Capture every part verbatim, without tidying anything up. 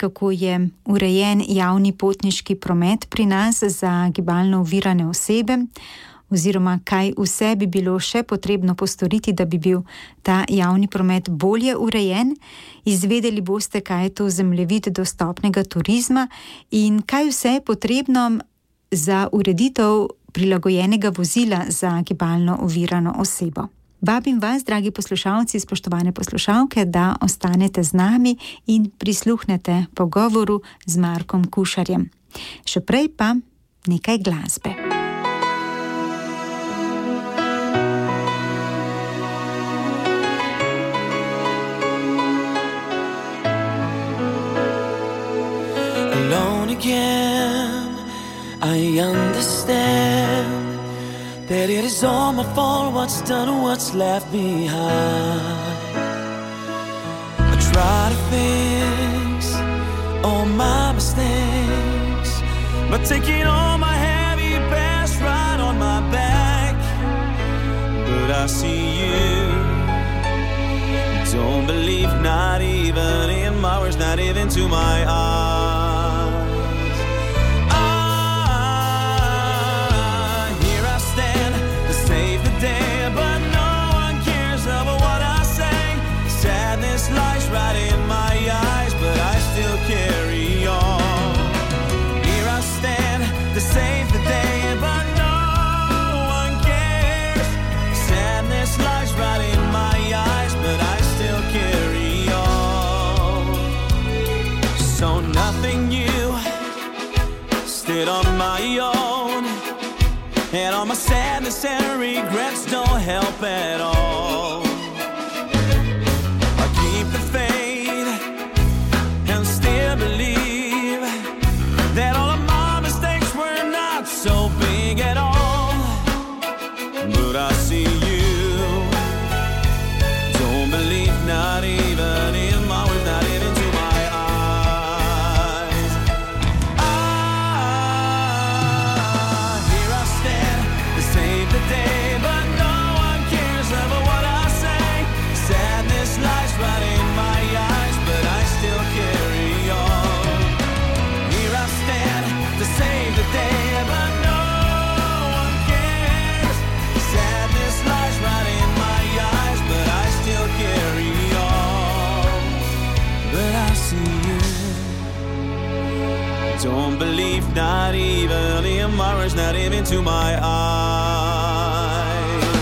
kako je urejen javni potniški promet pri nas za gibalno ovirane osebe, oziroma kaj vse bi bilo še potrebno postoriti, da bi bil ta javni promet bolje urejen. Izvedeli boste, kaj je to zemljevid dostopnega turizma in kaj vse je potrebno za ureditev prilagojenega vozila za gibalno ovirano osebo. Vabim vas, dragi poslušalci, spoštovane poslušalke, da ostanete z nami in prisluhnete pogovoru z Markom Kušarjem. Še prej pa nekaj glasbe. Alone again, I understand that it is all my fault, what's done and what's left behind. I try to fix all my mistakes by taking all my heavy past right on my back. But I see you, don't believe, not even in my words, not even to my eyes. Lies right in my eyes, but I still carry on. Here I stand to save the day, but no one cares. Sadness lies right in my eyes, but I still carry on. So nothing new, stood on my own, and all my sadness and regrets don't help at all. The faith and still believe that all of my mistakes were not so big at all. But I see you, don't believe, not even in my words, not even to my eyes. Ah, here I stand to save the day, but no one cares about what I say. Sadness lies right in save the day, but no one cares. Sadness lies right in my eyes, but I still carry on. But I see you, don't believe, not even in my words, not even to my eyes.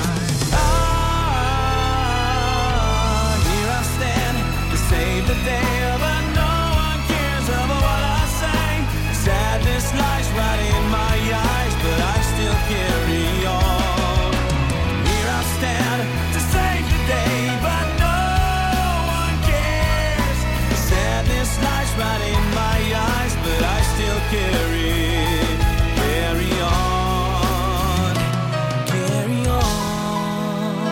Ah, here I stand to save the day, but no one cares about what I say. Sadness lies right in my eyes, but I still carry on. Here I stand to save the day, but no one cares. Sadness lies right in my eyes, but I still carry, carry on, carry on.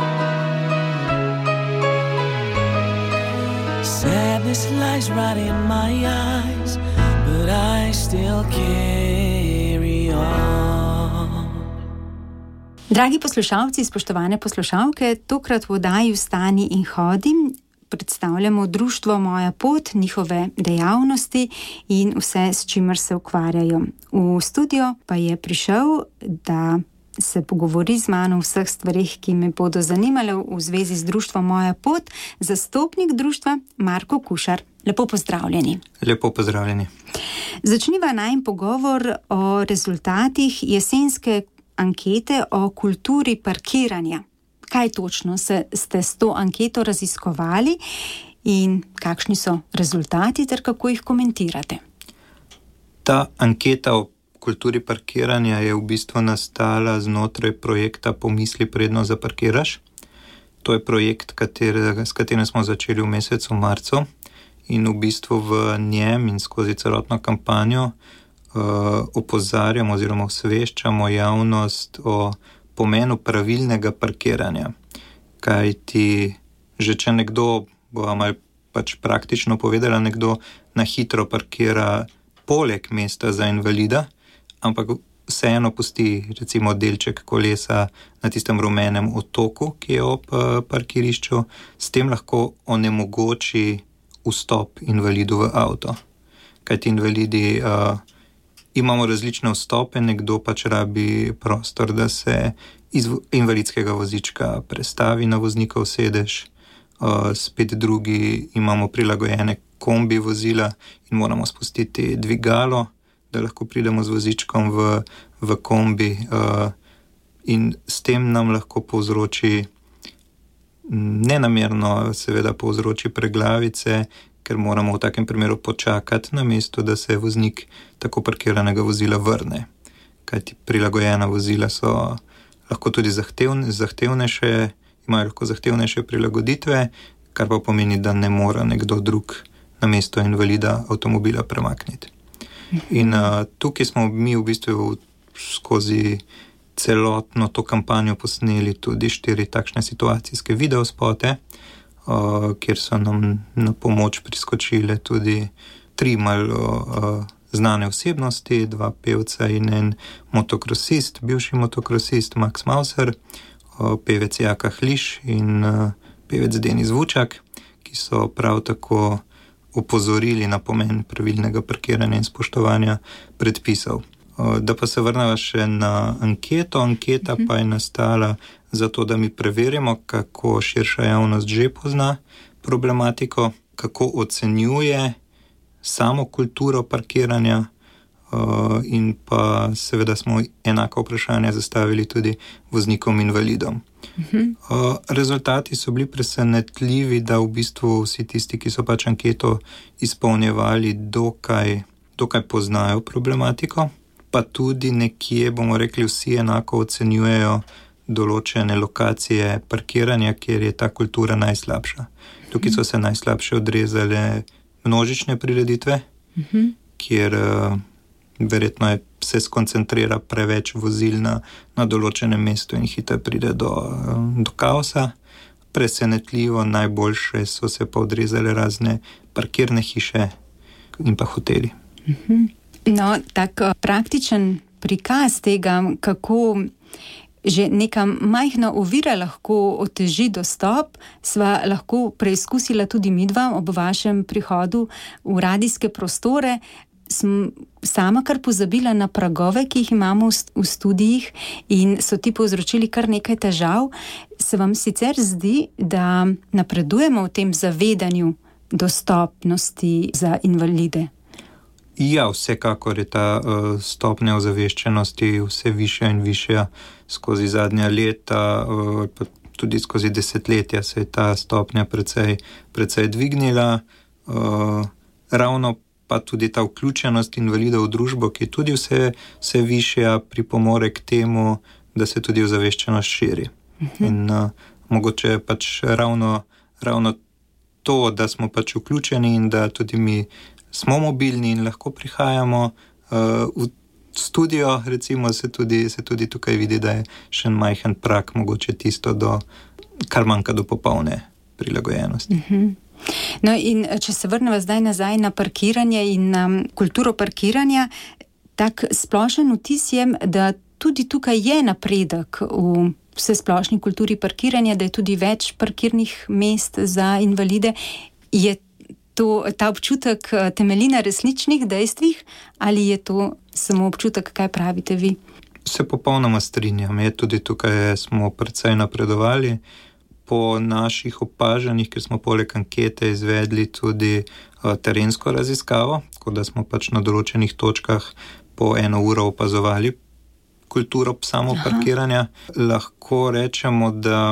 Sadness lies right in my eyes, but I still carry on. Dragi poslušalci, spoštovane poslušalke, tokrat v oddaji Vstani in hodim predstavljamo društvo Moja pot, njihove dejavnosti in vse, s čimer se ukvarjajo. V studio pa je prišel, da se pogovori z mano o vseh stvarih, ki me bodo zanimale v zvezi z društvom Moja pot, zastopnik društva Marko Kušar. Lepo pozdravljeni. Lepo pozdravljeni. Začniva najin pogovor o rezultatih jesenske ankete o kulturi parkiranja. Kaj točno se, ste s to anketo raziskovali in kakšni so rezultati ter kako jih komentirate? Ta anketa o kulturi parkiranja je v bistvu nastala znotraj projekta Pomisli, predno zaparkiraš. To je projekt, kater, s katerim smo začeli v mesecu marcu in v bistvu v njem in skozi celotno kampanjo uh, opozarjamo oziroma osveščamo javnost o pomenu pravilnega parkiranja. Kaj ti že če nekdo, bo malo pač praktično povedala, nekdo na hitro parkira poleg mesta za invalida, ampak vseeno pusti recimo delček kolesa na tistem rumenem otoku, ki je ob parkirišču, s tem lahko onemogoči vstop invalidu v avto. Kajti invalidi uh, imamo različne vstope, nekdo pač rabi prostor, da se iz invalidskega vozička prestavi na voznikov sedež, uh, spet drugi imamo prilagojene kombi vozila in moramo spustiti dvigalo, da lahko pridemo z vozičkom v, v kombi, uh, in s tem nam lahko povzroči, nenamerno seveda povzroči preglavice, ker moramo v takem primeru počakati na mesto, da se voznik tako parkiranega vozila vrne. Kajti prilagojena vozila so lahko tudi zahtevne, zahtevnejše, imajo lahko zahtevnejše prilagoditve, kar pa pomeni, da ne mora nekdo drug na mesto invalida avtomobila premakniti. In uh, tukaj smo mi v bistvu skozi celotno to kampanjo posneli tudi štiri takšne situacijske videospote, uh, kjer so nam na pomoč priskočile tudi tri malo uh, znane osebnosti, dva pevca in en motokrosist, bivši motokrosist Max Mauser, uh, pevec Jaka Hliš in uh, pevec Denis Vučak, ki so prav tako opozorili na pomen pravilnega parkiranja in spoštovanja predpisov. Da pa se vrnemo še na anketo. Anketa pa je nastala zato, da mi preverimo, kako širša javnost že pozna problematiko, kako ocenjuje samo kulturo parkiranja, in pa seveda smo enako vprašanje zastavili tudi voznikom invalidom. Uh, rezultati so bili presenetljivi, da v bistvu vsi tisti, ki so pač anketo izpolnjevali, dokaj, dokaj poznajo problematiko, pa tudi nekje, bomo rekli, vsi enako ocenjujejo določene lokacije parkiranja, kjer je ta kultura najslabša. Tukaj so se najslabše odrezale množične prireditve, uh-huh. kjer uh, verjetno je, se skoncentrira preveč vozil na, na določenem mestu in hitro pride do, do kaosa. Presenetljivo najboljše so se pa odrezale razne parkirne hiše in pa hoteli. No, tak praktičen prikaz tega, kako že neka majhna ovira lahko oteži dostop, sva lahko preizkusila tudi midva ob vašem prihodu v radijske prostore. Sem sama kar pozabila na pragove, ki jih imamo v studijih in so ti povzročili kar nekaj težav. Se vam sicer zdi, da napredujemo v tem zavedanju dostopnosti za invalide? Ja, vsekakor je ta uh, stopnja ozaveščenosti vse višja in višja skozi zadnja leta, uh, pa tudi skozi desetletja se je ta stopnja precej, precej dvignila. Uh, ravno pa tudi ta vključenost invalidov v družbo, ki je tudi vse, vse višja, pripomore k temu, da se tudi ozaveščenost širi. Uh-huh. In uh, mogoče pač ravno, ravno to, da smo pač vključeni in da tudi mi smo mobilni in lahko prihajamo uh, v studio, recimo, se tudi, se tudi tukaj vidi, da je še en majhen prak, mogoče tisto, do, kar manjka do popolne prilagojenosti. Uh-huh. No, in če se vrnemo zdaj nazaj na parkiranje in na kulturo parkiranja, tak splošen vtis je, da tudi tukaj je napredek v vsesplošni kulturi parkiranja, da je tudi več parkirnih mest za invalide. Je to, ta občutek temelji na resničnih dejstvih ali je to samo občutek, kaj pravite vi? Se popolnoma strinjam. Je tudi tukaj smo precej napredovali. Po naših opažanjih, ker smo poleg ankete izvedli tudi uh, terensko raziskavo, tako da smo pač na določenih točkah po eno uro opazovali kulturo samo parkiranja, lahko rečemo, da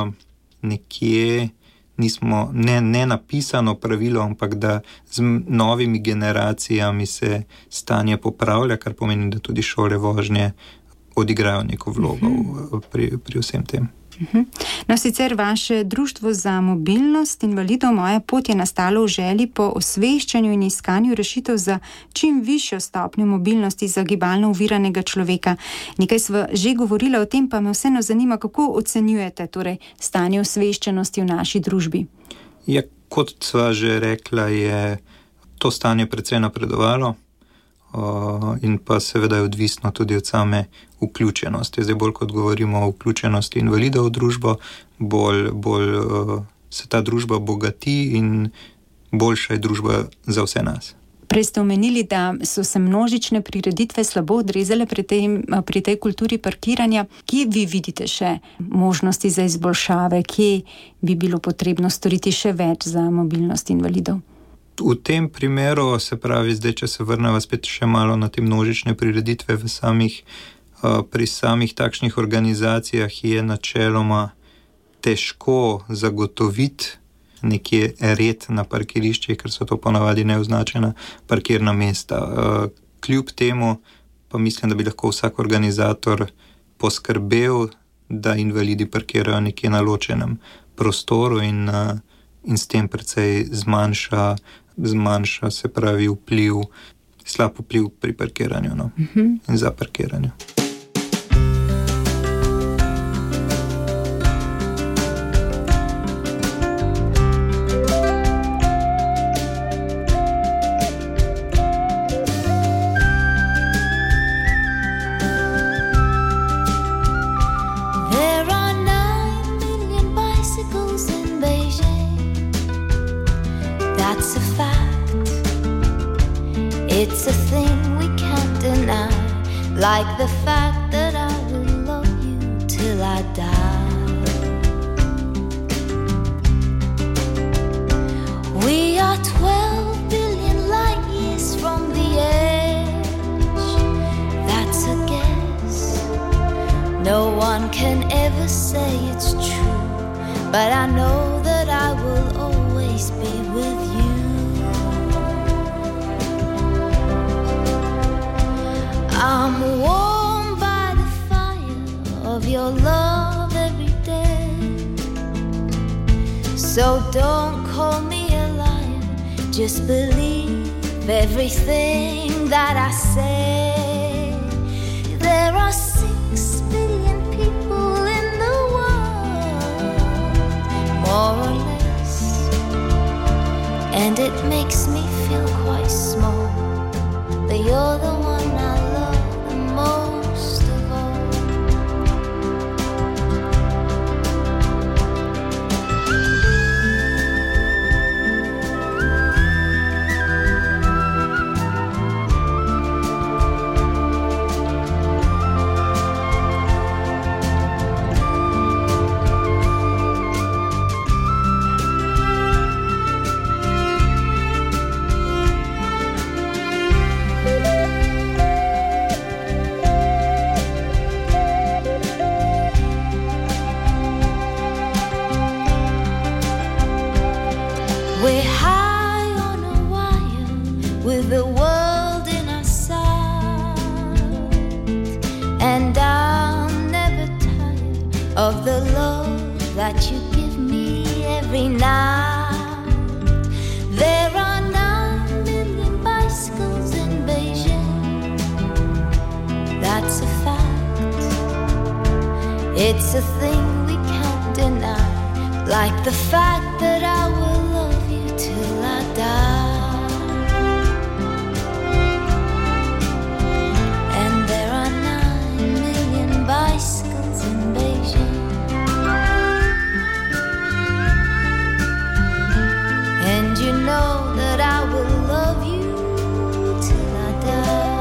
nekje nismo, ne, ne napisano pravilo, ampak da z novimi generacijami se stanje popravlja, kar pomeni, da tudi šole vožnje odigrajo neko vlogo uh-huh. pri, pri vsem tem. No, sicer vaše Društvo za mobilnost invalidov Moja pot je nastalo v želji po osveščanju in iskanju rešitev za čim višjo stopnjo mobilnosti za gibalno oviranega človeka. Nekaj sva že govorila o tem, pa me vseeno zanima, kako ocenjujete torej stanje osveščenosti v naši družbi? Ja, kot sva že rekla, je to stanje precej napredovalo. Uh, in pa seveda je odvisno tudi od same vključenosti. Zdaj bolj kot govorimo o vključenosti invalidov v družbo, bolj, bolj uh, se ta družba bogati in boljša je družba za vse nas. Prej ste omenili, da so se množične prireditve slabo odrezale pri tej, pri tej kulturi parkiranja. Kje vi vidite še možnosti za izboljšave? Kje bi bilo potrebno storiti še več za mobilnost invalidov? V tem primeru, se pravi, zdaj, če se vrnemo spet še malo na te množične prireditve v samih, pri samih takšnih organizacijah je načeloma težko zagotoviti nekje red na parkiriščih, ker so to ponavadi neoznačena parkirna mesta. Kljub temu pa mislim, da bi lahko vsak organizator poskrbel, da invalidi parkirajo nekje na ločenem prostoru in, in s tem precej zmanjša, zmanjša se pravi vpliv, slab vpliv pri parkiranju, no? uh-huh. in za parkiranju. It's a thing we can't deny, like the fact that I will love you till I die. We are twelve billion light years from the edge. That's a guess. No one can ever say it's true, but I know that I will always be with you. I'm warmed by the fire of your love every day. So don't call me a liar, just believe everything that I say. There are six billion people in the world, more or less, and it makes me feel quite small, but you're the one I love most of all. We're high on a wire with the world in our sight, and I'm never tired of the love that you give me every night. There are nine million bicycles in Beijing. That's a fact. It's a thing we can't deny, like the fact that I will love you till I die. And there are nine million bicycles in Beijing. And you know that I will love you till I die.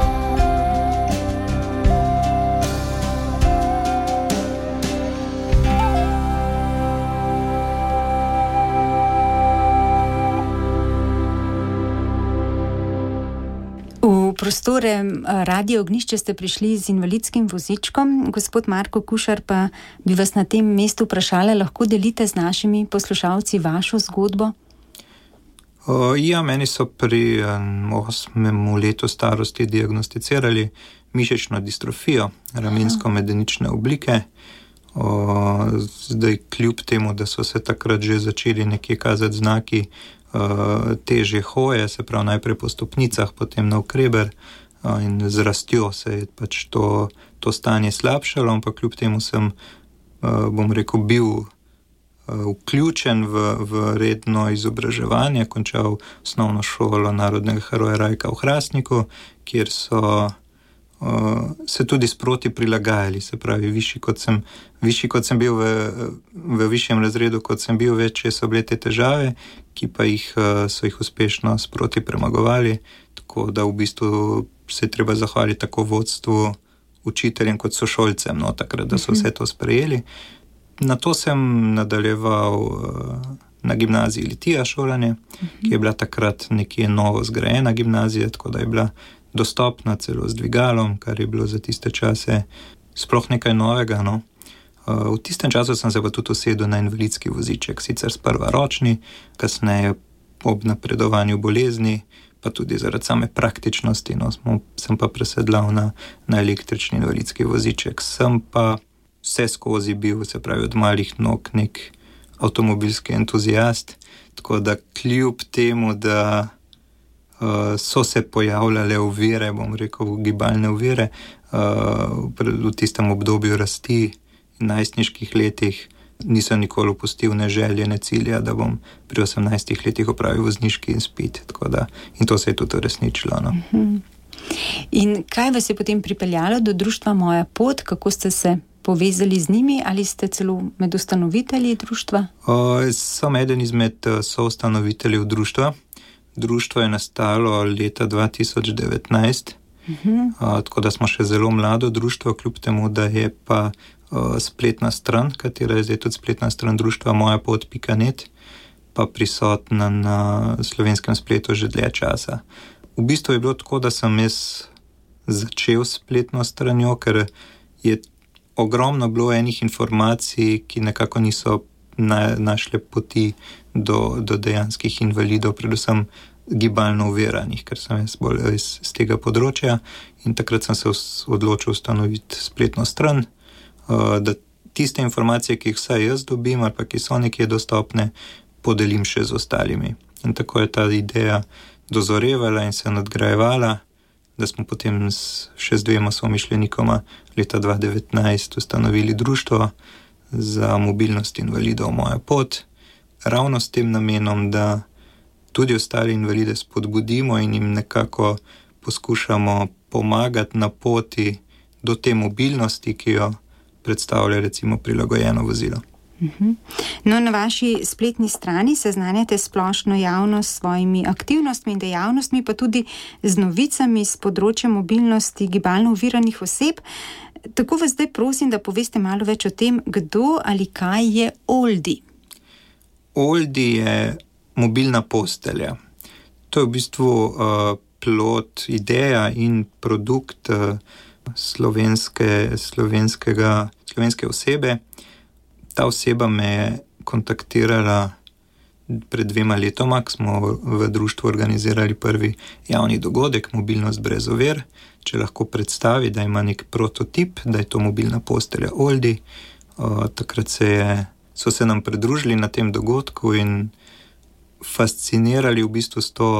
V prostore Radio Ognjišče ste prišli z invalidskim vozičkom. Gospod Marko Kušar, pa bi vas na tem mestu vprašala, lahko delite z našimi poslušalci vašo zgodbo? O, ja, meni so pri osmem letu starosti diagnosticirali mišično distrofijo, ramensko-medenične oblike. O, zdaj, kljub temu, da so se takrat že začeli nekje kazati znaki težje hoje, se pravi najprej po stopnicah, potem navkreber, in z rastjo se je pač to, to stanje slabšalo, ampak kljub temu sem, bom rekel, bil vključen v, v redno izobraževanje, končal osnovno šolo Narodnega heroja Rajka v Hrastniku, kjer so uh, se tudi sproti prilagajali. Se pravi, višji kot sem, višji kot sem bil v, v višjem razredu, kot sem bil, večje so bile te težave, ki pa jih, uh, so jih uspešno sproti premagovali. Tako da v bistvu se treba zahvaliti tako vodstvu, učiteljem kot sošolcem, no, takrat, da so vse to sprejeli. Na to sem nadaljeval uh, na gimnaziji Litija šolanje, uh-huh. ki je bila takrat nekje novo zgrajena gimnazija, tako da je bila dostopna celo z dvigalom, kar je bilo za tiste čase sploh nekaj novega. No. Uh, v tistem času sem se pa tudi usedel na invalidski voziček, sicer sprva ročni, kasneje ob napredovanju bolezni, pa tudi zaradi same praktičnosti, no, smo, sem pa presedlal na, na električni invalidski voziček. Sem pa vse skozi bil, se pravi, od malih nog nek avtomobilski entuzijast, tako da kljub temu, da uh, so se pojavljale ovire, bom rekel, gibalne ovire, uh, v tistem obdobju rasti in najstniških letih, nisem nikoli opustil ne želje, ne cilja, da bom pri osemnajstih letih opravil vozniški izpit. Tako da, in to se je tudi uresničilo. No. Uh-huh. In kaj vas je potem pripeljalo do društva Moja pot? Kako ste se povezali z njimi ali ste celo med ustanovitelji društva? O, sem eden izmed soustanoviteljev društva. Društvo je nastalo leta dva tisoč devetnajst, uh-huh. o, tako da smo še zelo mlado društvo, kljub temu, da je pa o, spletna stran, katera je zdaj tudi spletna stran društva moja pot pika net, pa prisotna na slovenskem spletu že dlje časa. V bistvu je bilo tako, da sem jaz začel s spletno stranjo, ker je ogromno bilo enih informacij, ki nekako niso na, našle poti do, do dejanskih invalidov, predvsem gibalno oviranih, ker sem jaz bolj iz, iz tega področja in takrat sem se odločil ustanoviti spletno stran, uh, da tiste informacije, ki jih vsaj jaz dobim ali pa ki so nekje dostopne, podelim še z ostalimi. In tako je ta ideja dozorevala in se nadgrajevala, da smo potem s, še z dvema somišljenikoma leta dva tisoč devetnajst ustanovili društvo za mobilnost invalidov Moja pot, ravno s tem namenom, da tudi ostali invalide spodbudimo in jim nekako poskušamo pomagati na poti do te mobilnosti, ki jo predstavlja recimo prilagojeno vozilo. No, na vaši spletni strani seznanjate splošno javnost s svojimi aktivnostmi in dejavnostmi, pa tudi z novicami z področja mobilnosti gibalno oviranih oseb. Tako vas zdaj prosim, da poveste malo več o tem, kdo ali kaj je Oldi. Oldi je mobilna postelja. To je v bistvu uh, plod, ideja in produkt uh, slovenske, slovenskega, slovenske osebe. Ta oseba me je kontaktirala pred dvema letoma, ko smo v društvu organizirali prvi javni dogodek Mobilnost brez ovir. Če lahko predstavi, da ima nek prototip, da je to mobilna postelja Oldi. O, takrat se je, so se nam pridružili na tem dogodku in fascinirali v bistvu s to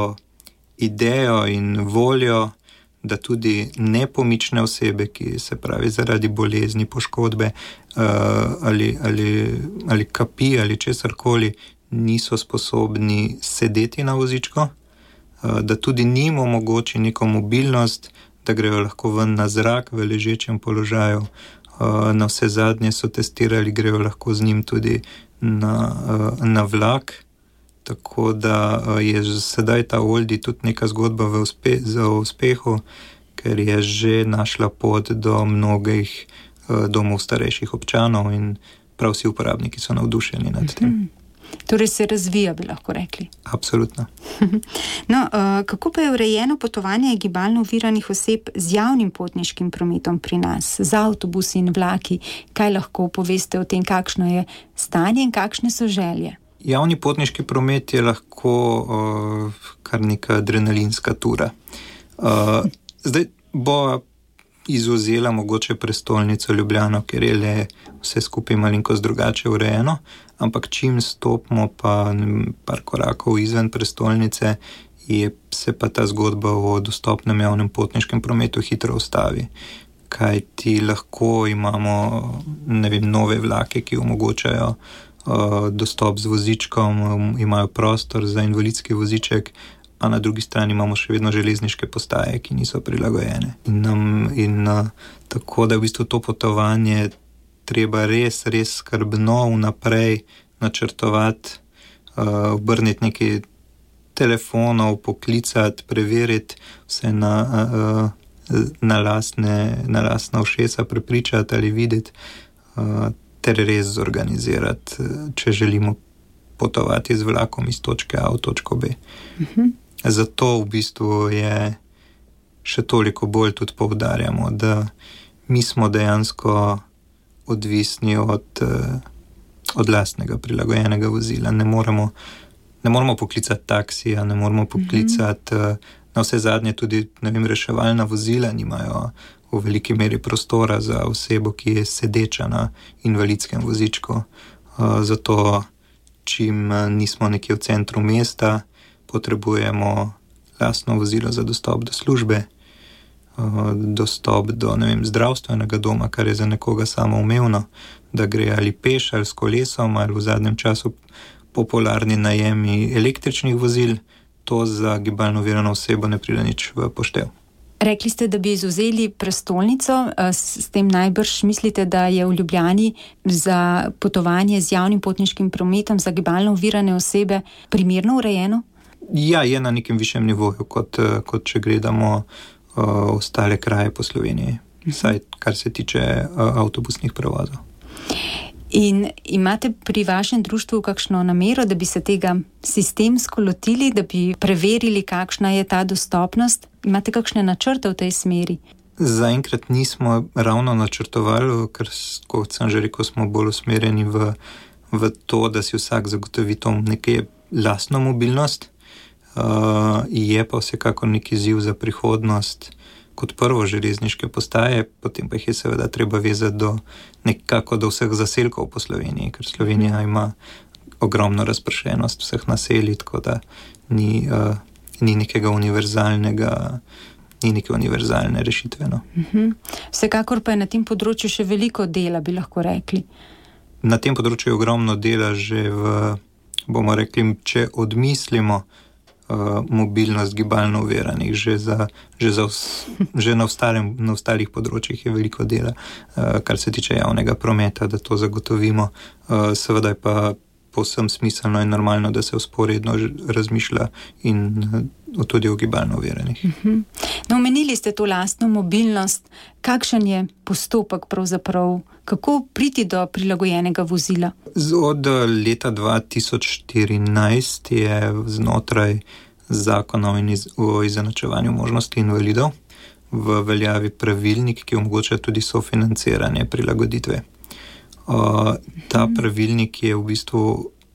idejo in voljo, da tudi nepomične osebe, ki se pravi zaradi bolezni, poškodbe uh, ali, ali, ali kapi ali česarkoli, niso sposobni sedeti na vozičku, uh, da tudi njim omogoči neko mobilnost, da grejo lahko ven na zrak v ležečem položaju. Uh, na vse zadnje so testirali, grejo lahko z njim tudi na, uh, na vlak. Tako da je sedaj ta Oldi tudi neka zgodba v uspe, za uspehu, ker je že našla pot do mnogih uh, domov starejših občanov in prav vsi uporabniki so navdušeni nad tem. Mm-hmm. Torej se razvija, bi lahko rekli. Absolutno. No, uh, kako pa je urejeno potovanje gibalno oviranih oseb z javnim potniškim prometom pri nas, z avtobusi in vlaki? Kaj lahko poveste o tem, kakšno je stanje in kakšne so želje? Javni potniški promet je lahko uh, kar neka adrenalinska tura. Uh, zdaj bo izvzela mogoče prestolnico Ljubljano, ker je le vse skupaj malenkost drugače urejeno, ampak čim stopimo pa par korakov izven prestolnice, je se pa ta zgodba o dostopnem javnem potniškem prometu hitro ustavi. Kaj ti lahko imamo, ne vem, nove vlake, ki omogočajo dostop z vozičkom, imajo prostor za invalidski voziček, a na drugi strani imamo še vedno železniške postaje, ki niso prilagojene. In, nam, in uh, tako da v bistvu to potovanje treba res, res skrbno vnaprej načrtovati, uh, obrniti nekaj telefonov, poklicati, preveriti vse na, uh, na, lastne, na lastna ušesa, prepričati ali videti, uh, ter res zorganizirati, če želimo potovati z vlakom iz točke A v točko B. Uh-huh. Zato v bistvu je še toliko bolj tudi poudarjamo, da mi smo dejansko odvisni od, od lastnega prilagojenega vozila. Ne moremo, ne moremo poklicati taksija, ne moremo poklicati, uh-huh. na vse zadnje tudi, ne vem, reševalna vozila nimajo v veliki meri prostora za osebo, ki je sedeča na invalidskem vozičku. Zato, čim nismo nekje v centru mesta, potrebujemo lastno vozilo za dostop do službe, dostop do, ne vem, zdravstvenega doma, kar je za nekoga samoumevno, da gre ali peš, ali s kolesom, ali v zadnjem času popularni najemi električnih vozil. To za gibalno ovirano osebo ne pride nič v poštev. Rekli ste, da bi izvzeli prestolnico, s tem najbrž mislite, da je v Ljubljani za potovanje z javnim potniškim prometom za gibalno ovirane osebe primerno urejeno? Ja, je na nekem višjem nivoju, kot, kot če gledamo uh, ostale kraje po Sloveniji, vsaj kar se tiče uh, avtobusnih prevozov. In imate pri vašem društvu kakšno namero, da bi se tega sistemsko lotili, da bi preverili, kakšna je ta dostopnost? Imate kakšne načrte v tej smeri? Zaenkrat nismo ravno načrtovali, ker, kot sem že rekel, smo bolj usmerjeni v, v to, da si vsak zagotovi to nekaj lastno mobilnost. Uh, je pa vsekakor neki izziv za prihodnost. Kot prvo železniške postaje, potem pa jih je seveda treba vezati do nekako do vseh zaselkov po Sloveniji, ker Slovenija ima ogromno razpršenost vseh naselij, tako da ni, uh, ni nekega univerzalnega, ni neke univerzalne rešitve. No. Uh-huh. Vsekakor pa je na tem področju še veliko dela, bi lahko rekli. Na tem področju je ogromno dela že v, bomo rekli, če odmislimo Uh, mobilnost gibalno oviranih, že, za, že, za vs, že na, ostalem, na ostalih področjih je veliko dela, uh, kar se tiče javnega prometa, da to zagotovimo. Uh, seveda je pa povsem smiselno in normalno, da se vzporedno razmišlja in uh, tudi o gibalno oviranih. Uh-huh. No, omenili ste to lastno mobilnost. Kakšen je postopek pravzaprav? Kako priti do prilagojenega vozila? Od leta dva tisoč štirinajst je znotraj zakona o izenačevanju možnosti invalidov v veljavi pravilnik, ki omogoča tudi sofinanciranje prilagoditve. Uh, ta pravilnik je v bistvu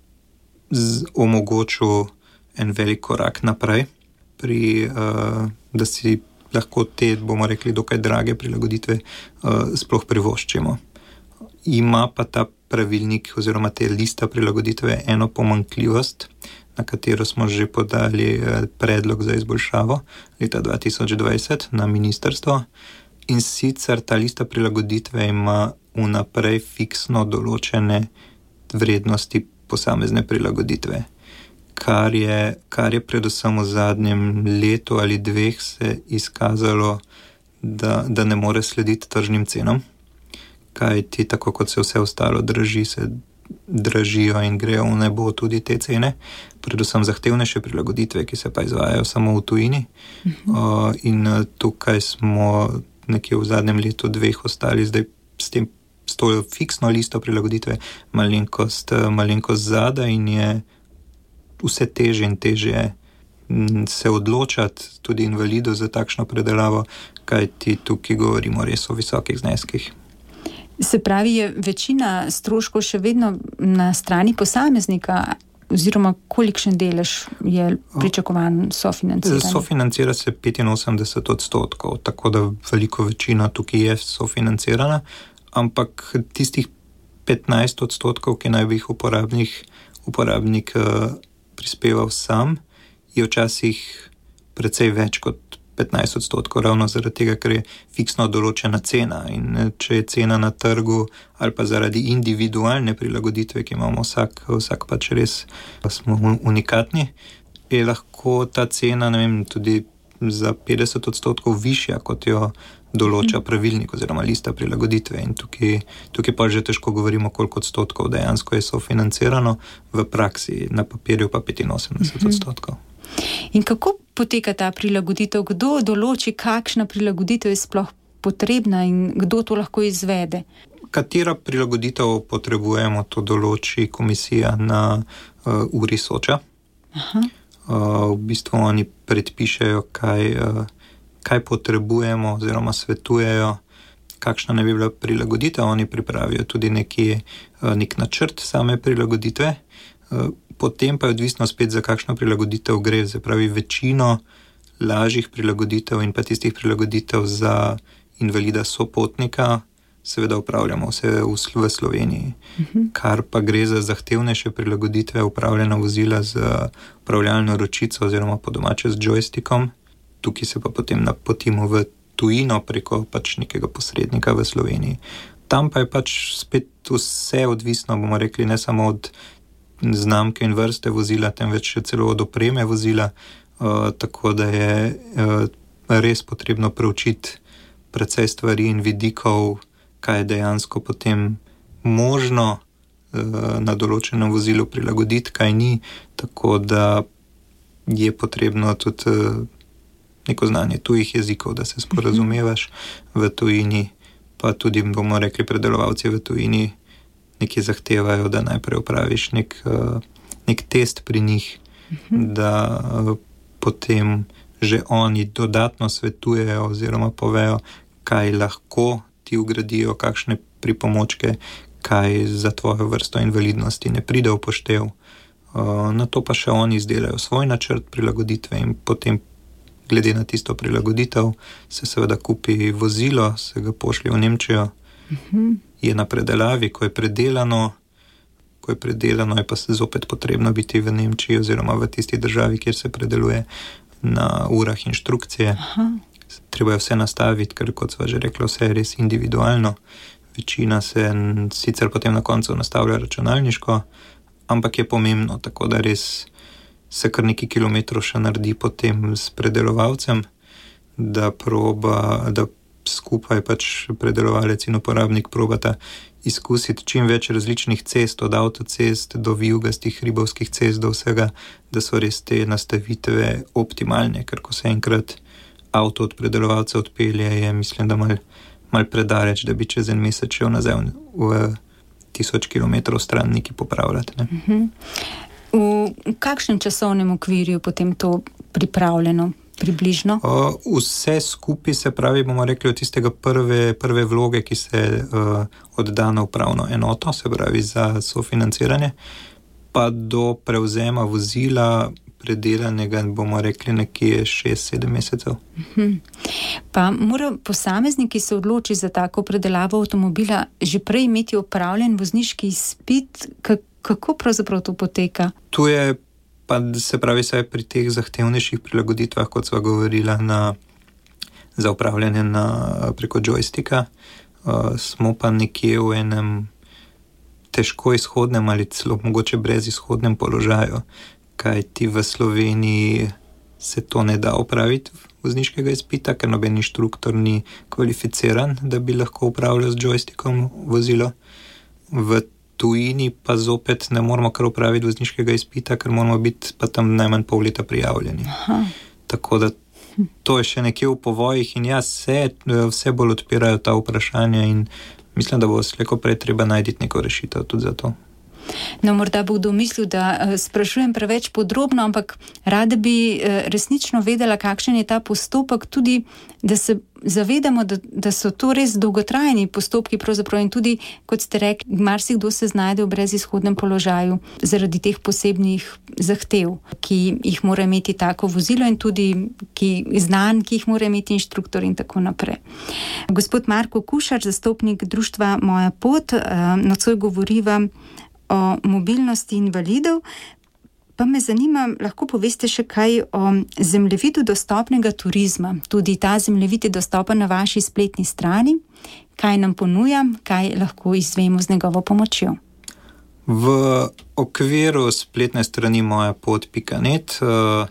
z, omogočil en velik korak naprej, pri, uh, da si lahko te, bomo rekli, dokaj drage prilagoditve uh, sploh privoščimo. Ima pa ta pravilnik oziroma te lista prilagoditve eno pomanjkljivost, na katero smo že podali predlog za izboljšavo leta dva tisoč dvajset na ministrstvo. In sicer ta lista prilagoditve ima vnaprej fiksno določene vrednosti posamezne prilagoditve, kar je, kar je predvsem v zadnjem letu ali dveh se izkazalo, da, da ne more slediti tržnim cenam. Kaj ti, tako kot se vse ostalo draži, se dražijo in grejo v nebo tudi te cene, predvsem zahtevnejše prilagoditve, ki se pa izvajajo samo v tujini. Uh-huh. Uh, in tukaj smo nekje v zadnjem letu dveh ostali zdaj s tem, s to fiksno listo prilagoditve malenkost, malenkost zada in je vse težje in težje se odločati tudi invalidu za takšno predelavo, kaj ti tukaj govorimo res o visokih zneskih. Se pravi, je večina stroškov še vedno na strani posameznika, oziroma kolikšen delež je pričakovan sofinanciranje? Sofinancira se petinosemdeset odstotkov, tako da veliko večina tukaj je sofinancirana, ampak tistih petnajst odstotkov, ki naj bi jih uporabnik, uporabnik uh, prispeval sam, je včasih precej več kot petnajst odstotkov, ravno zaradi tega, ker je fiksno določena cena in če je cena na trgu ali pa zaradi individualne prilagoditve, ki imamo vsak, vsak pač res, pa smo unikatni, je lahko ta cena, ne vem, tudi za petdeset odstotkov višja, kot jo določa pravilnik oziroma lista prilagoditve. In tukaj, tukaj pa že težko govorimo, koliko odstotkov dejansko je sofinancirano, v praksi na papirju pa petinosemdeset odstotkov. In kako poteka ta prilagoditev? Kdo določi, kakšna prilagoditev je sploh potrebna in kdo to lahko izvede? Katera prilagoditev potrebujemo, to določi komisija na uh, uri Soča. Aha. Uh, v bistvu oni predpišejo, kaj, uh, kaj potrebujemo oziroma svetujejo, kakšna ne bi bila prilagoditev. Oni pripravijo tudi neki, uh, nek načrt same prilagoditve. Uh, potem pa je odvisno spet, za kakšno prilagoditev gre. Se pravi, večino lažjih prilagoditev in pa tistih prilagoditev za invalida sopotnika seveda upravljamo vse v, v Sloveniji. Uh-huh. Kar pa gre za zahtevnejše prilagoditve, upravljena vozila z upravljalno ročico oziroma po domače z joystickom. Tukaj se pa potem napotimo v tujino preko pač nekega posrednika v Sloveniji. Tam pa je pač spet vse odvisno, bomo rekli, ne samo od znamke in vrste vozila, temveč celo od opreme vozila, uh, tako da je uh, res potrebno preučiti precej stvari in vidikov, kaj je dejansko potem možno uh, na določenem vozilu prilagoditi, kaj ni, tako da je potrebno tudi uh, neko znanje tujih jezikov, da se sporazumevaš v tujini, pa tudi, bomo rekli, predelovalci v tujini nekje zahtevajo, da najprej opraviš nek, uh, nek test pri njih, uh-huh. da uh, potem že oni dodatno svetujejo oziroma povejo, kaj lahko ti ugradijo, kakšne pripomočke, kaj za tvojo vrsto invalidnosti ne pride v poštev. Uh, na to pa še oni izdelajo svoj načrt prilagoditve in potem glede na tisto prilagoditev se seveda kupi vozilo, se ga pošlje v Nemčijo, uh-huh. je na predelavi, ko je predelano, ko je predelano, je pa se zopet potrebno biti v Nemčiji oziroma v tisti državi, kjer se predeluje, na urah inštrukcije. Aha. Treba je vse nastaviti, ker kot sva že rekla, vse je res individualno. Večina se sicer potem na koncu nastavlja računalniško, ampak je pomembno, tako da res se kar nekaj kilometrov še naredi potem s predelovalcem, da proba, da skupaj pač predelovalec in uporabnik probata izkusiti čim več različnih cest, od avtocest do vijugastih hribovskih cest, do vsega, da so res te nastavitve optimalne, ker ko se enkrat avto od predelovalca odpelje, je mislim, da mal, mal predaleč, da bi čez en mesec šel nazaj v tisoč kilometrov stran nekaj popravljati. Ne? Uh-huh. V kakšnem časovnem okvirju potem to pripravljeno? Približno? Uh, vse skupaj, se pravi, bomo rekli, od tistega prve, prve vloge, ki se uh, odda na upravno enoto, se pravi za sofinanciranje, pa do prevzema vozila predelanega, bomo rekli, nekje šest sedem mesecev. Uh-huh. Pa mora posameznik, ki se odloči za tako predelavo avtomobila, že prej imeti opravljen vozniški izpit? Kako pravzaprav to poteka? Tu je pa se pravi, saj pri teh zahtevnejših prilagoditvah, kot sva govorila, na, za upravljanje na, preko joysticka, uh, smo pa nekje v enem težko izhodnem ali celo mogoče brez izhodnem položaju, kaj ti v Sloveniji se to ne da upraviti vozniškega izpita, ker noben inštruktor ni kvalificiran, da bi lahko upravljal z joystickom vozilo. V tujini pa zopet ne moramo kar upraviti vozniškega izpita, ker moramo biti pa tam najmanj pol leta prijavljeni. Aha. Tako da to je še nekje v povojih in ja, se, vse bolj odpirajo ta vprašanja in mislim, da bo slejko prej treba najti neko rešitev tudi za to. No, morda bo kdo mislil, da sprašujem preveč podrobno, ampak rada bi resnično vedela, kakšen je ta postopek, tudi da se zavedamo, da, da so to res dolgotrajni postopki pravzaprav in tudi, kot ste rekli, marsikdo se znajde v brezizhodnem položaju zaradi teh posebnih zahtev, ki jih mora imeti tako vozilo in tudi ki, znanj, ki jih mora imeti inštruktor in tako naprej. Gospod Marko Kušar, zastopnik društva Moja pot, nocoj govoriva o mobilnosti invalidov, pa me zanima, lahko poveste še kaj o zemljevidu dostopnega turizma. Tudi ta zemljevid je dostopen na vaši spletni strani. Kaj nam ponuja, kaj lahko izvemo z njegovo pomočjo? V okviru spletne strani moja pot pika net uh,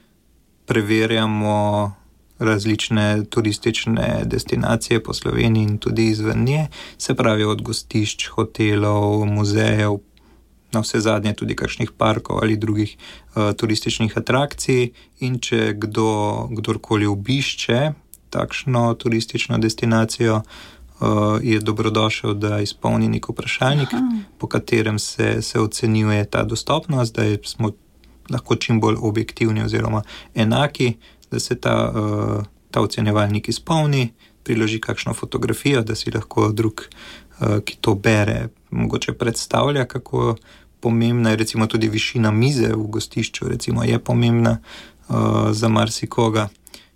preverjamo različne turistične destinacije po Sloveniji in tudi izven nje, se pravi od gostišč, hotelov, muzejev, na vse zadnje tudi kakšnih parkov ali drugih uh, turističnih atrakcij, in če kdo, kdorkoli obišče takšno turistično destinacijo, uh, je dobrodošel, da izpolni nek vprašalnik, Aha. po katerem se, se ocenjuje ta dostopnost, da je, smo lahko čim bolj objektivni oziroma enaki, da se ta, uh, ta ocenjevalnik izpolni, priloži kakšno fotografijo, da si lahko drug, uh, ki to bere, mogoče predstavlja, kako pomembna je recimo tudi višina mize v gostišču, recimo je pomembna uh, za marsikoga.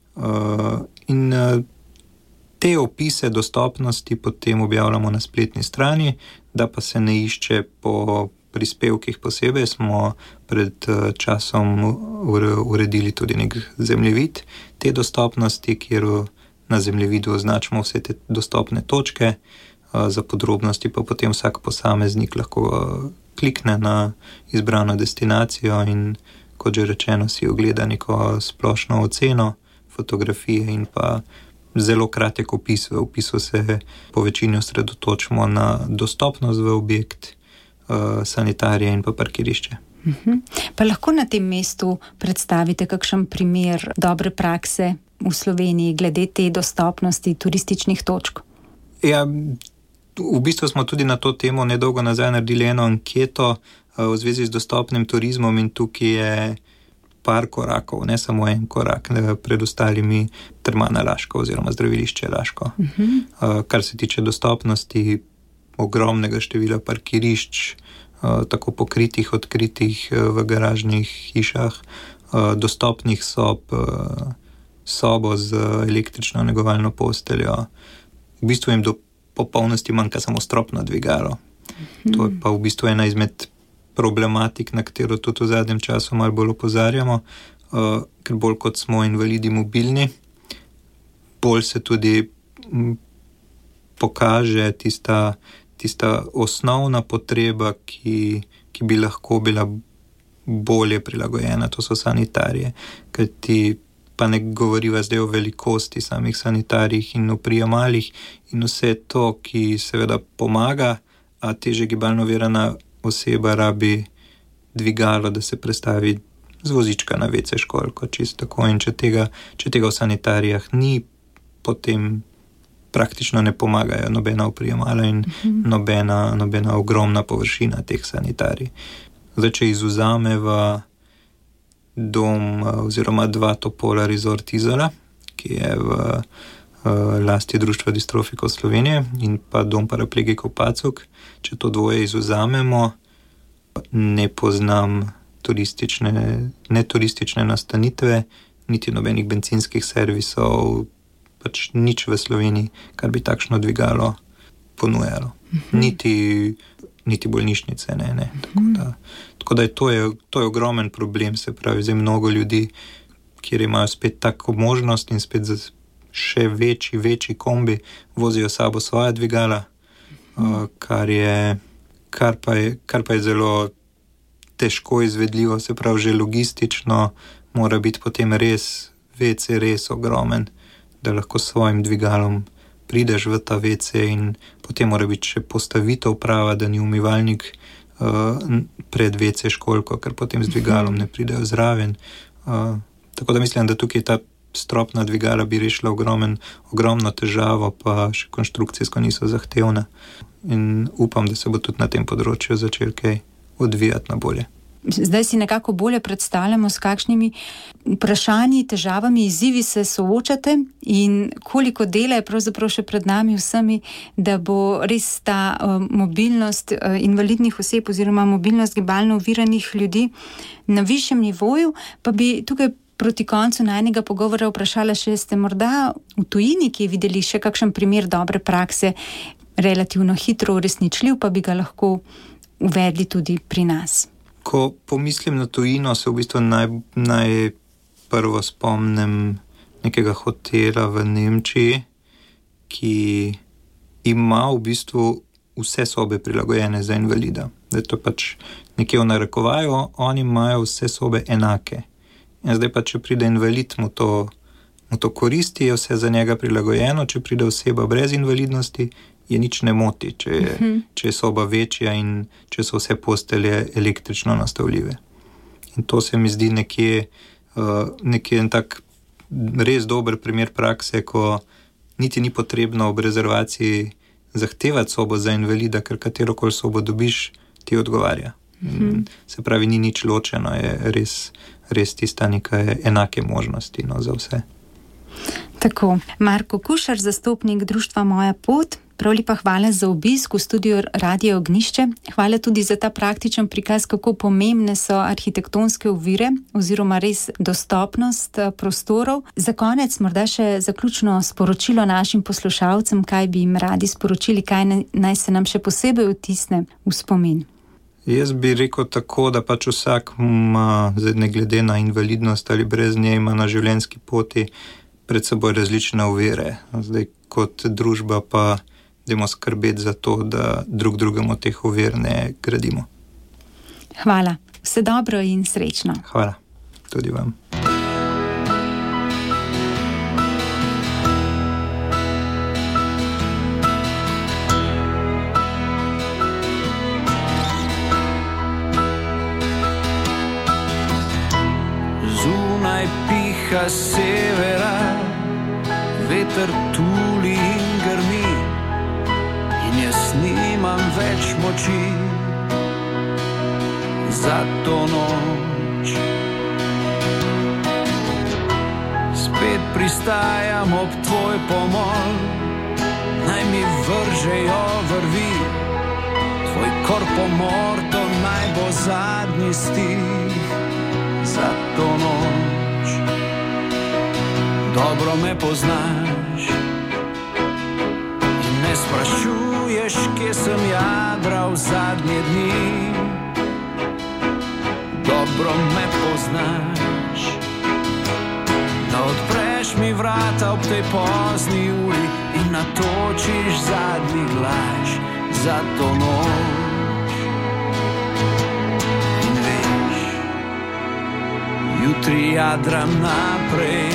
Uh, in uh, te opise dostopnosti potem objavljamo na spletni strani, da pa se ne išče po prispevkih posebej. Smo pred uh, časom uredili tudi nek zemljevid te dostopnosti, kjer na zemljevidu označimo vse te dostopne točke, uh, za podrobnosti pa potem vsak posameznik lahko uh, klikne na izbrano destinacijo in, kot že rečeno, si ogleda neko splošno oceno, fotografije in pa zelo kratek opis. V opisu se po večini osredotočimo na dostopnost v objekt, sanitarije in pa parkirišče. Uh-huh. Pa lahko na tem mestu predstavite kakšen primer dobre prakse v Sloveniji glede te dostopnosti turističnih točk? Ja, v bistvu smo tudi na to temo nedolgo nazaj naredili eno anketo v zvezi z dostopnim turizmom in tukaj je par korakov, ne samo en korak pred ostalimi, Termana Laško oziroma zdravilišče Laško. Uh-huh. Kar se tiče dostopnosti, ogromnega števila parkirišč, tako pokritih, odkritih v garažnih hišah, dostopnih sob, sobo z električno negovalno posteljo. V bistvu jim do popolnosti manjka samo stropno dvigalo. Hmm. To je pa v bistvu ena izmed problematik, na katero tudi v zadnjem času malo bolj opozarjamo, ker bolj kot smo invalidi mobilni, bolj se tudi pokaže tista tista osnovna potreba, ki, ki bi lahko bila bolje prilagojena, to so sanitarije. Ker ti pa ne govoriva zdaj o velikosti samih sanitarijih in o prijemalih in vse to, ki seveda pomaga, a teže gibalno ovirana oseba rabi dvigalo, da se prestavi z vozička na ve ce školjko, čisto tako. In če tega, če tega v sanitarijah ni, potem praktično ne pomagajo nobena oprijemala in uh-huh. nobena, nobena ogromna površina teh sanitarij. Zdaj, če izvzameva dom oziroma dva Topola Resort Izola, ki je v uh, lasti Društva distrofikov Slovenije, in pa dom paraplegikov Pacuk, če to dvoje izvzamemo, ne poznam turistične, ne turistične nastanitve, niti nobenih bencinskih servisov, pač nič v Sloveniji, kar bi takšno dvigalo ponujalo. Uh-huh. Niti, niti bolnišnice, ne, ne. Uh-huh. Tako da, tako da je to, je, to je ogromen problem, se pravi, zdaj mnogo ljudi, kjer imajo spet tako možnost in spet za še večji, večji kombi, vozijo sabo svoja dvigala, uh-huh. uh, kar je, kar pa je, kar pa je zelo težko izvedljivo, se pravi, že logistično mora biti potem res ve ce res ogromen, da lahko s svojim dvigalom prideš v ta ve ce in potem mora biti še postavitev prava, da ni umivalnik uh, pred ve ce školjko, ker potem z dvigalom ne pridejo zraven. Uh, tako da mislim, da tukaj ta stropna dvigala bi rešila ogromen, ogromno težavo, pa še konštrukcijsko niso zahtevne. In upam, da se bo tudi na tem področju začel kaj odvijati na bolje. Zdaj si nekako bolje predstavljamo, s kakšnimi vprašanji, težavami, izzivi se soočate in koliko dela je pravzaprav še pred nami vsemi, da bo res ta uh, mobilnost uh, invalidnih oseb oziroma mobilnost gibalno oviranih ljudi na višjem nivoju. Pa bi tukaj proti koncu najnega pogovora vprašala, še ste morda v tujini, ki je videli še kakšen primer dobre prakse, relativno hitro uresničljiv, pa bi ga lahko uvedli tudi pri nas. Ko pomislim na tujino, se v bistvu naj, naj prvo spomnim nekega hotela v Nemčiji, ki ima v bistvu vse sobe prilagojene za invalida. Da to pač nekje v narekovaju, oni imajo vse sobe enake. In zdaj pa, če pride invalid, mu to, mu to koristi, je vse za njega prilagojeno, če pride oseba brez invalidnosti, je nič ne moti, če je, uh-huh. če je soba večja in če so vse postelje električno nastavljive. In to se mi zdi nekje, uh, nekje en tak res dober primer prakse, ko niti ni potrebno ob rezervaciji zahtevati sobo za invalida, ker katerokoli sobo dobiš, ti odgovarja. Uh-huh. Se pravi, ni nič ločeno, je res, res tista neka enake možnosti, no, za vse. Tako, Marko Kušar, zastopnik društva Moja pot, prav lepa hvala za obisk v studiu Radia Ognjišče. Hvala tudi za ta praktičen prikaz, kako pomembne so arhitektonske ovire oziroma res dostopnost prostorov. Za konec morda še zaključno sporočilo našim poslušalcem, kaj bi jim radi sporočili, kaj naj se nam še posebej vtisne v spomin. Jaz bi rekel tako, da pač vsak ima, ne glede na invalidnost ali brez nje, ima na življenjski poti pred seboj različne ovire. Zdaj kot družba pa dajmo skrbeti za to, da drug drugemu teh ovir ne gradimo. Hvala. Vse dobro in srečno. Hvala. Tudi vam. Zunaj piha severa, veter tuli in grmi, in jaz nimam več moči za to noč. Spet pristajam ob tvoj pomol, naj mi vržejo vrvi, tvoj korpo morto naj bo zadnji stih za to noč. Dobro me poznaš in ne sprašuješ, kje sem jadral zadnje dni. Dobro me poznaš, da odpreš mi vrata ob tej pozni uri in natočiš zadnji glaš za to noč. In veš, jutri jadram naprej,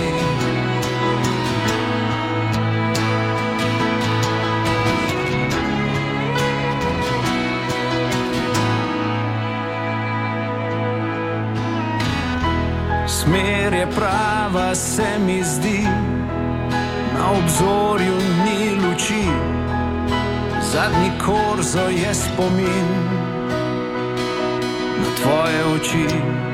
smer je prava, se mi zdi, na obzorju ni luči, zadnji korzo je spomin na tvoje oči.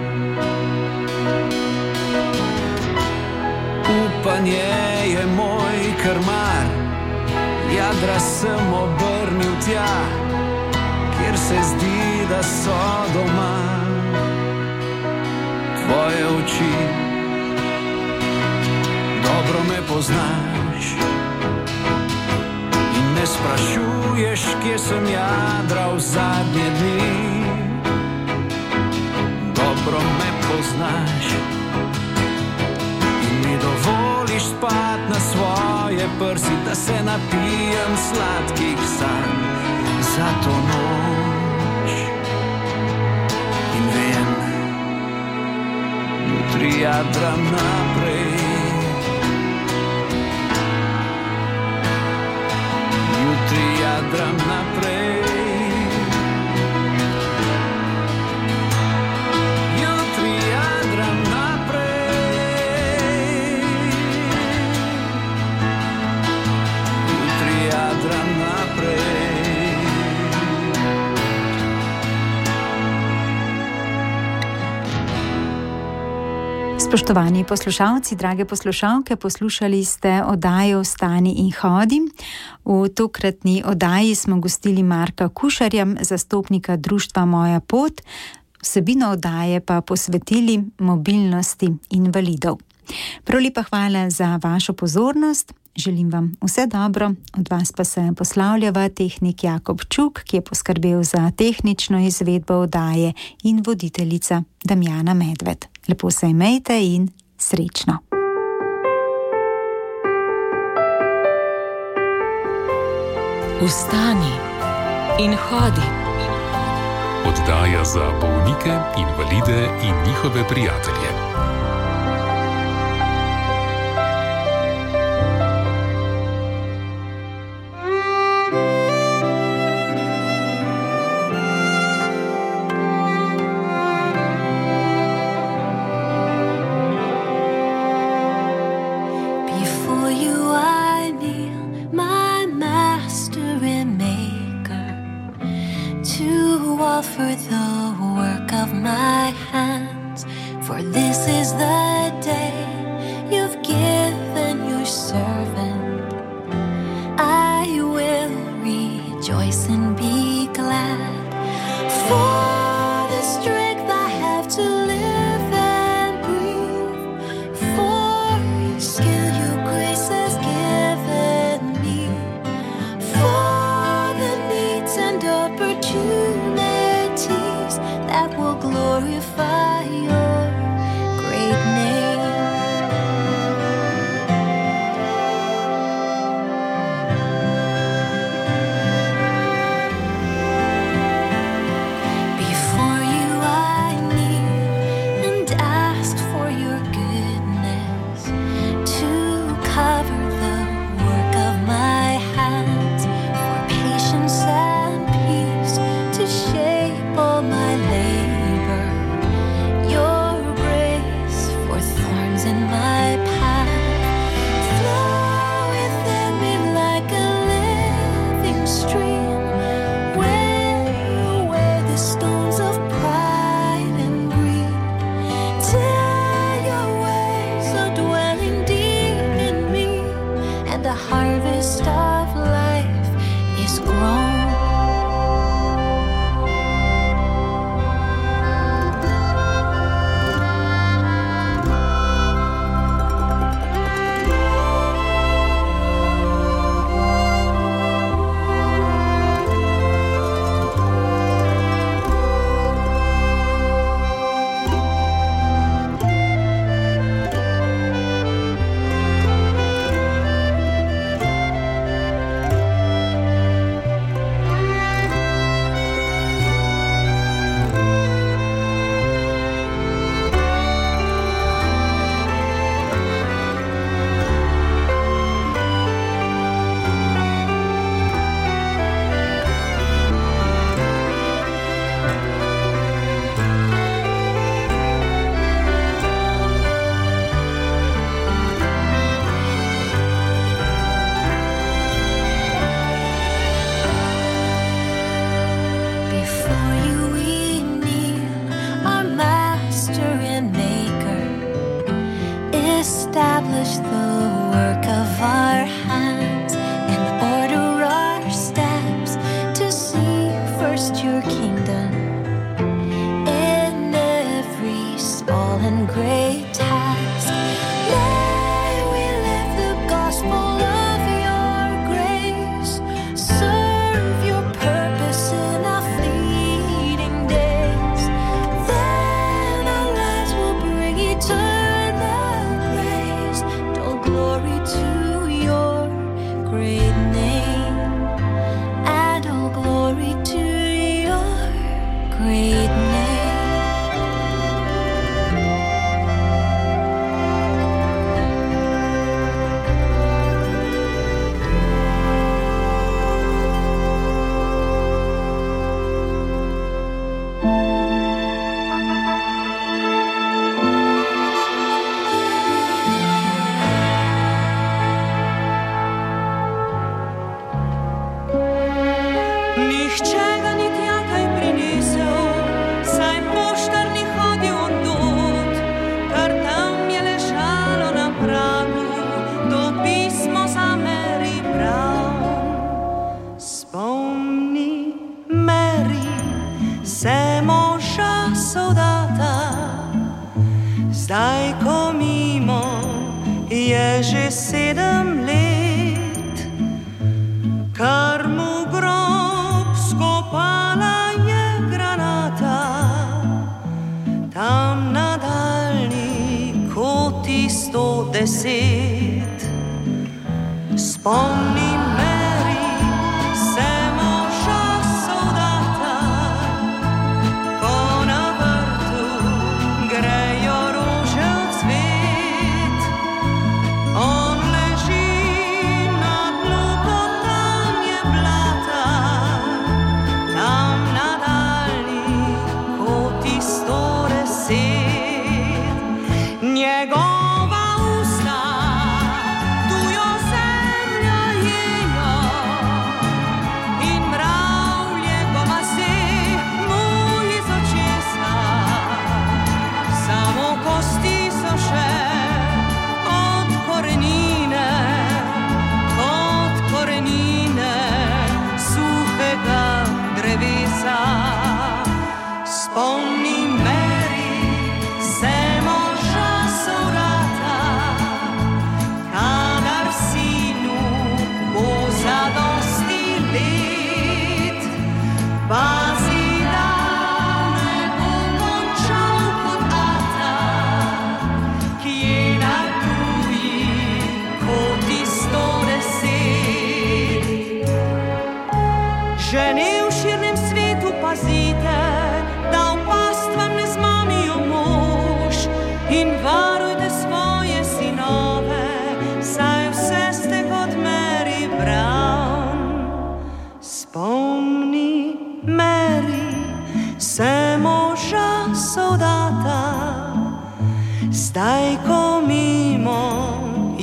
Upanje je moj krmar, jadra sem obrnil tja, kjer se zdi, da so doma tvoje oči. Dobro me poznaš in ne sprašuješ, kje sem jadral zadnje dni. Dobro me poznaš in mi dovoliš spat na svoje prsi, da se napijem sladkih sanj za to noč. In vem, jutri jadram naprej, jutri jadram naprej, jutri jadram naprej, jutri jadram naprej. Spoštovani poslušalci, drage poslušalke, poslušali ste oddajo Vstani in hodi. V tokratni oddaji smo gostili Marka Kušarja, zastopnika društva Moja pot, vsebino oddaje pa posvetili mobilnosti invalidov. Prav lepa hvala za vašo pozornost, želim vam vse dobro, od vas pa se poslavljava tehnik Jakob Čuk, ki je poskrbel za tehnično izvedbo oddaje, in voditeljica Damjana Medved. Lepo se imejte in srečno. Vstani in hodi. Oddaja za bolnike, invalide in njihove prijatelje. For the work of my hands, for this is the day you've given your servant. I will rejoice and be glad for the strength I have to live and breathe, for each skill your grace has given me, for the needs and opportunities that will glorify your great name. Before you I kneel and ask for your goodness to cover the work of my hands, for patience and peace to shape all my labor, your grace for thorns in my path. Flow within me like a living stream, wear away the stones of pride and greed, till your ways are dwelling deep in me, and the harvest of life is grown. Establish the work of our hands and order our steps to seek first your kingdom in every small and great task. May we live the gospel of your grace, serve your purpose in our fleeting days. Then our lives will bring eternal glory to your great name, and all glory to your great name. Zdaj, ko mimo je že sedem let, kar mu grob skopala je granata, tam na daljni koti sto deset. Spomni Mary, se moža so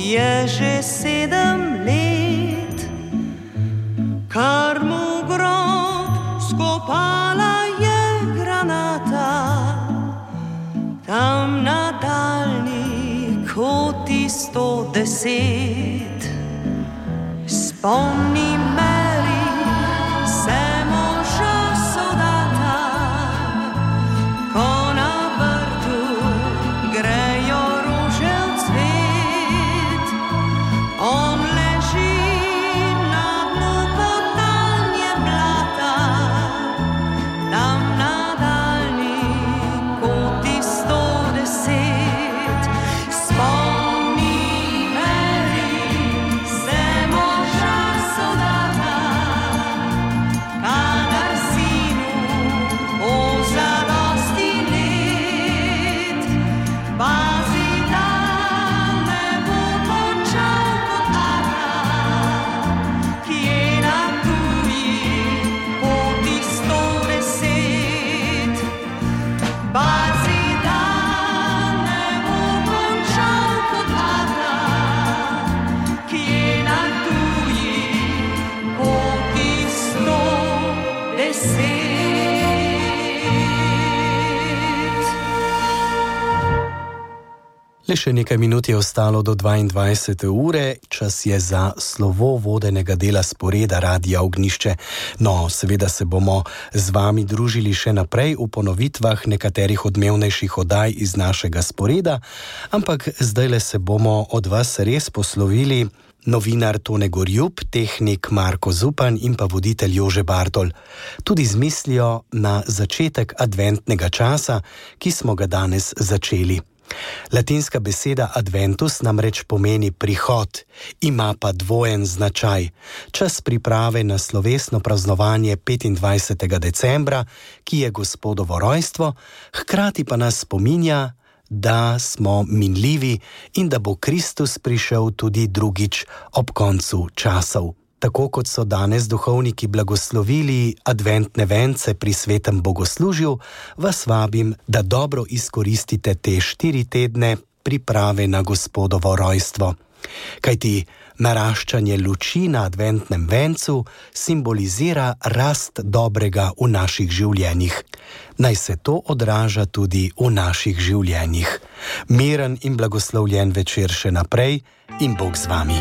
je že sedem let, kar mu grob skopala je granata. Tam na daljni koti sto deset, spomni Mary, se moža soldata, ko na vrtu grejo rože v cvet. On leži na dnu podtalnje blata, tam na daljni koti sto deset. Spomni Mary, se moža soldata, kadar sinu o zadosti let. Pazi, da ne bo končal kot tata, ki je na tuji poti sto deset. Pazi, da ne bo končal kot tata, ki je na tuji poti sto deset. Le še nekaj minut je ostalo do dvaindvajsete ure, čas je za slovo vodenega dela sporeda Radia Ognjišče. No, seveda se bomo z vami družili še naprej v ponovitvah nekaterih odmevnejših oddaj iz našega sporeda, ampak zdajle se bomo od vas res poslovili. Novinar Tone Gorjup, tehnik Marko Zupan in pa voditelj Jože Bartol. Tudi z mislijo na začetek adventnega časa, ki smo ga danes začeli. Latinska beseda adventus namreč pomeni prihod, ima pa dvojen značaj. Čas priprave na slovesno praznovanje petindvajsetega decembra, ki je Gospodovo rojstvo, hkrati pa nas spominja, da smo minljivi in da bo Kristus prišel tudi drugič ob koncu časov. Tako kot so danes duhovniki blagoslovili adventne vence pri svetem bogoslužju, vas vabim, da dobro izkoristite te štiri tedne priprave na Gospodovo rojstvo. Kajti naraščanje luči na adventnem vencu simbolizira rast dobrega v naših življenjih. Naj se to odraža tudi v naših življenjih. Miren in blagoslovljen večer še naprej in Bog z vami.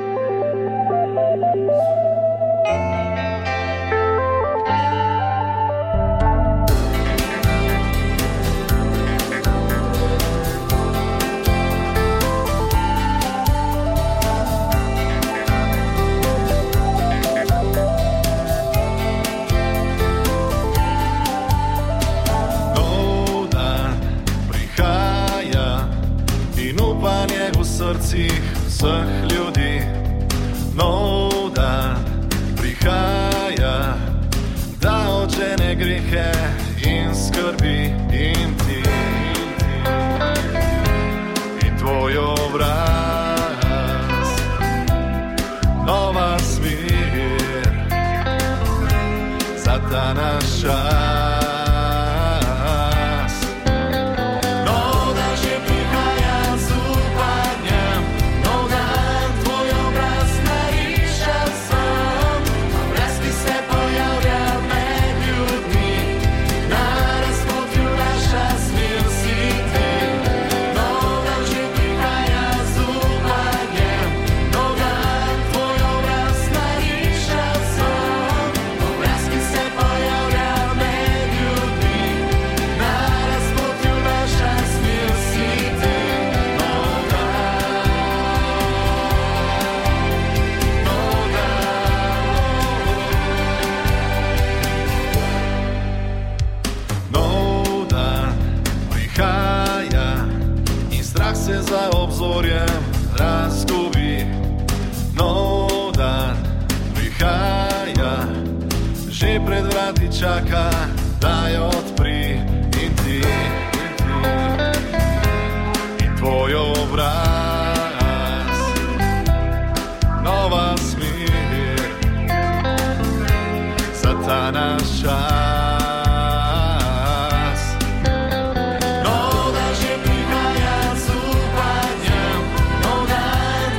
Vseh ljudi, nov dan prihaja, da odžene grehe in skrbi in ti, in tvoj obraz, nova smer za ta naš čas. Za obzorjem razgubi, nov dan prihaja, že pred vrati čaka, da jo odpri in ti, in ti, in tvoj obraz, nova smer za ta naš čas. Nov dan že prihaja z upanjem, nov dan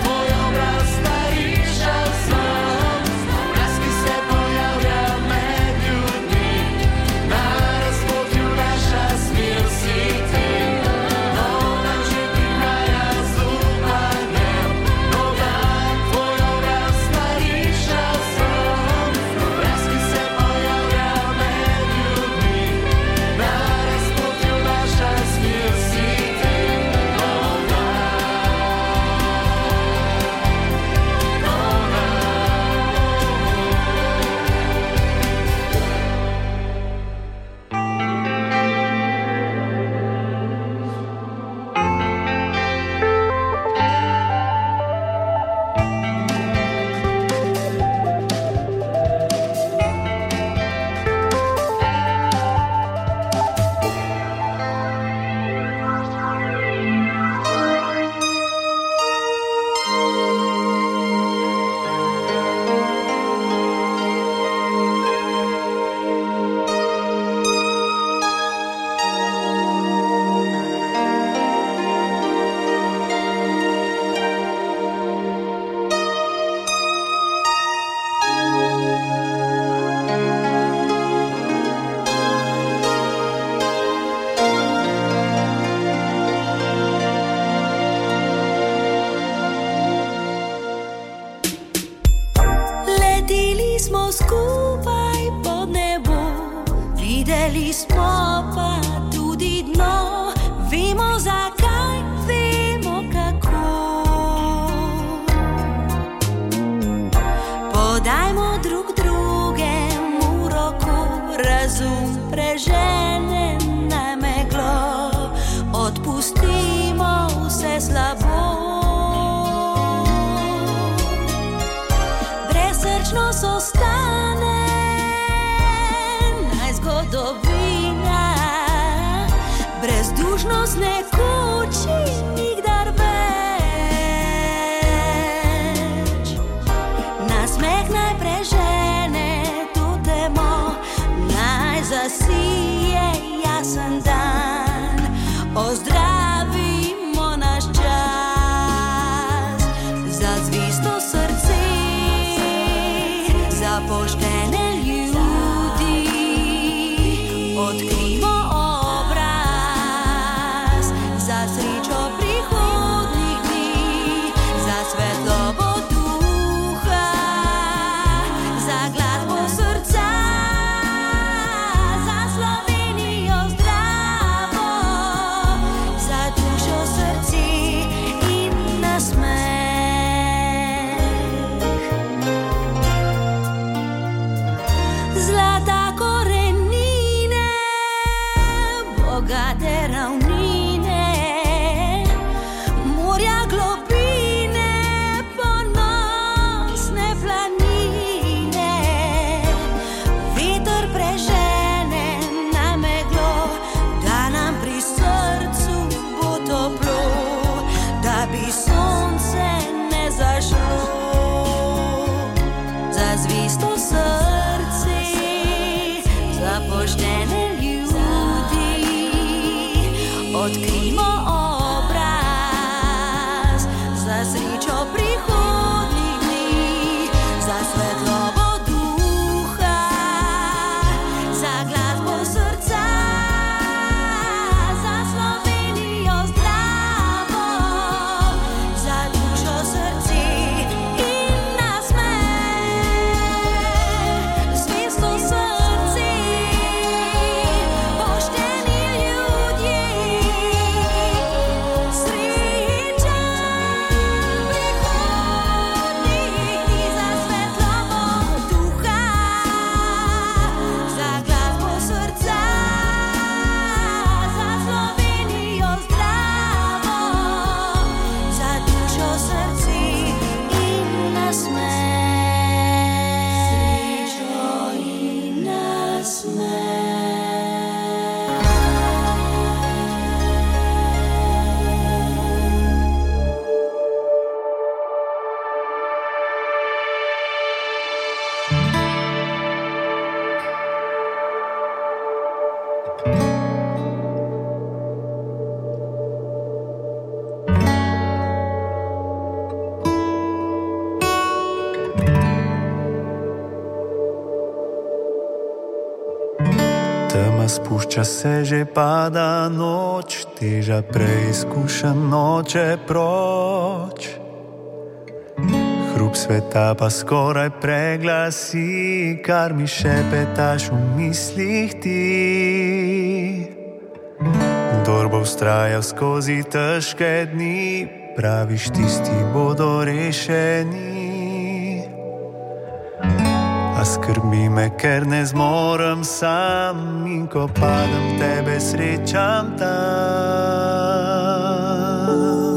smo skupaj pod nebo, videli smo pa tudi dno, vemo zakaj, vemo kako. Podajmo drug drugemu roko, razum prežene na meglo, odpustimo vse slabo. Brezsrčnost ostane naj zgodovina, brezdušnost ne kuči nikdar več. Nasmeh naj prežene to temo, naj zasije jasen dan, ozdravimo naš čas. Za zvisto srce, za poštene ljudi, odkrimo obraz, za srečo prihodnjih dni, za svetlobo duha, za glasbo srca, za Slovenijo zdravo, za dušo srce in nasmeh. Zlata korenine, bogate ravnine, morja globine, ponosne planine. Veter prežene na meglo, da nam pri srcu bo toplo, da bi sonce ne zašlo. Za zvisto srce, za poštene ljudi, odkrimo obraz, za srečo prihodnjih dni, za svetlobo duha, za glasbo srca, za Slovenijo zdravo, za dušo srce in nasmeh. Zvesto srce, pošteni ljudje, srečen prihodnjih dni, za svetlobo duha, za glasbo srca, za Slovenijo zdravo, za dušo srce in nasmeh. Srečo in nasmeh. Tema spušča se, že pada noč, teža preizkušen noče proč. Hrup sveta pa skoraj preglasi, kar mi šepetaš v mislih ti. Kdor bo vztrajal skozi težke dni, praviš, tisti bodo rešeni. A skrbi me, ker ne zmorem sam, in ko padem, tebe srečam tam.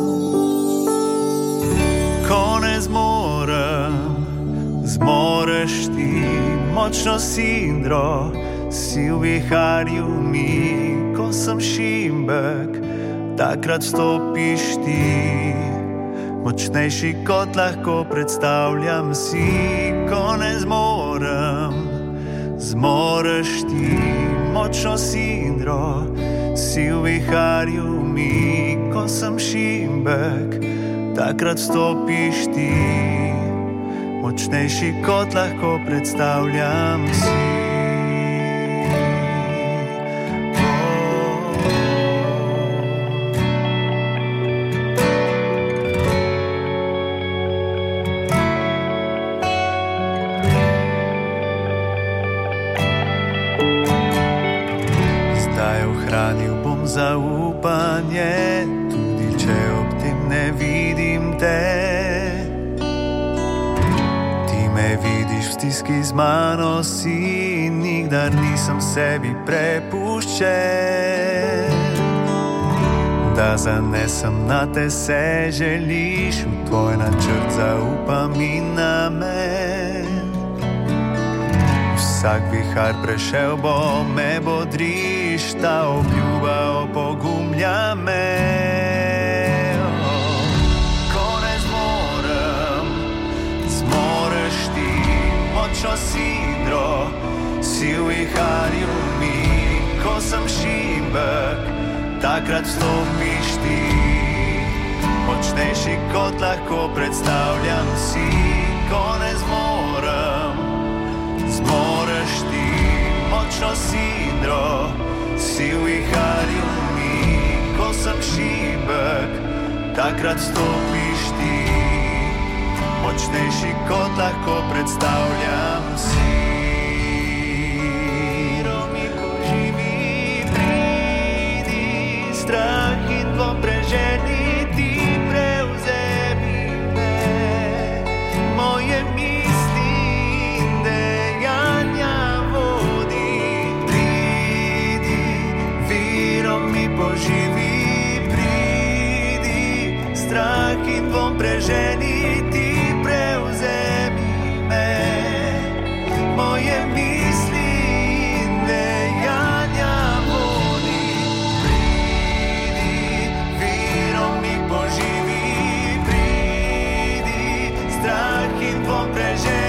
Ko ne zmorem, zmoreš ti, močno sindro, si v viharju mi, ko sem šimbek, takrat stopiš ti. Močnejši kot lahko predstavljam si, ko ne zmorem, zmoreš ti, močno sindro, si v viharju mi, ko sem šimbek, takrat stopiš ti. Močnejši kot lahko predstavljam si. imam zaupanje, tudi če ob tem ne vidim te. Ti me vidiš v stiski z mano, si nikdar nisem sebi prepuščen. Da zanesem na te se želiš, v tvoj načrt zaupam in namen. Vsak vihar prešel bo, me bodriš, ta obljuba opogumlja me. Ko ne zmorem, zmoreš ti, močno sidro, si v viharju mi. Ko sem šibek, takrat vstopiš ti, močnejši kot lahko predstavljam si. Ko ne zmorem, zmoreš ti, močno sidro, si v viharju mi. Ko sem šibek, takrat vstopiš ti, močnejši kot lahko predstavljam si. Strah in dvom preženi, ti prevzemi me. Moje misli in dejanja vodi. Pridi, virom mi poživi. Pridi, strah in dvom preženi, ti prevzemi me. Moje misli in dejanja vodi. Poživi, pridi, strah in dvom preženi.